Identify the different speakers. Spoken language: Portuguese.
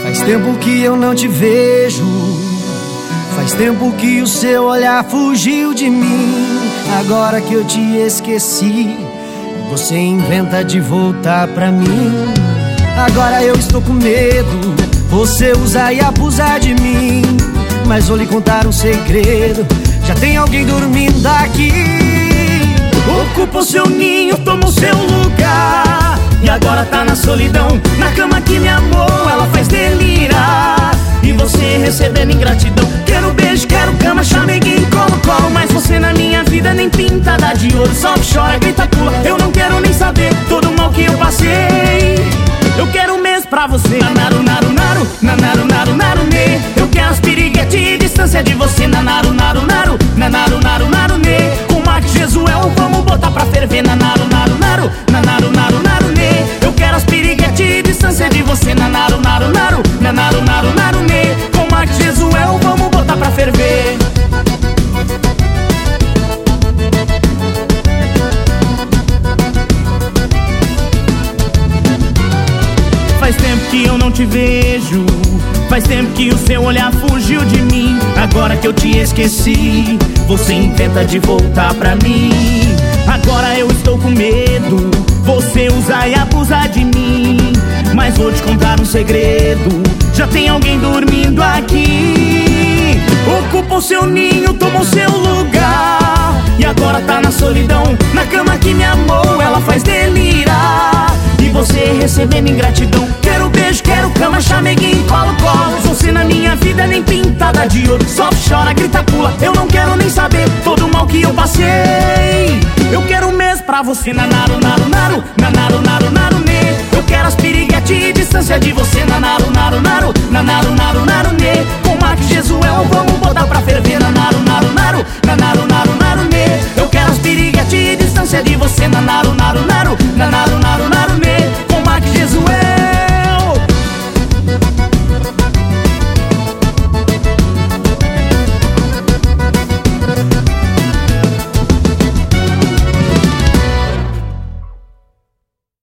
Speaker 1: Faz tempo que eu não te vejo, faz tempo que o seu olhar fugiu de mim. Agora que eu te esqueci, você inventa de voltar pra mim. Agora eu estou com medo, você usar e abusar de mim. Mas vou lhe contar um segredo, já tem alguém dormindo aqui.
Speaker 2: Ocupa o seu ninho, toma o seu lugar, e agora tá na solidão, na cama que me amou, ela faz delirar. E você recebendo ingratidão, quero beijo, quero cama, chameguinho, colo, colo. Mas você na minha vida nem pintada de ouro, sofre, chora, grita, pula. Eu não quero nem saber todo o mal que eu passei. Eu quero um mês pra você, nanaru, naru, naru, nanaru, naru, naru, ne. Eu quero as piriguetes e distância de você, nanaru, naru, naru, nanaru, naru, naru, ne. Com Mark Jesuel, vamos botar pra ferver, nanaru, naru, naru, nanaru, naru, naru, ne. Eu quero as piriguetes e distância de você, nanaru, naru, naru, nanaru, naru, naru, ne. Com Mark Jesuel, vamos botar pra ferver. Faz tempo que eu não te vejo, faz tempo que o seu olhar fugiu de mim. Agora que eu te esqueci, você inventa de voltar pra mim. Agora eu estou com medo, você usar e abusar de mim. Mas vou te contar um segredo, já tem alguém dormindo aqui. Ocupa o seu ninho, toma o seu lugar, e agora tá na solidão, na cama que me amou, ela faz delirar. E você recebendo ingratidão, quero beijo, quero cama, chameguinho, colo, colo. Você na minha vida nem pintada de ouro, sofre, chora, grita, pula. Eu não quero nem saber todo o mal que eu passei. Eu quero um mês pra você, nanaru, naru, naru, nanaru, naru, naru, ne. Eu quero as piriguetes e distância de você, nanaru, naru, naru, nanaru, naru, naru, ne. Com Mark Jesuel, vamos botar pra ferver, nanaru, naru.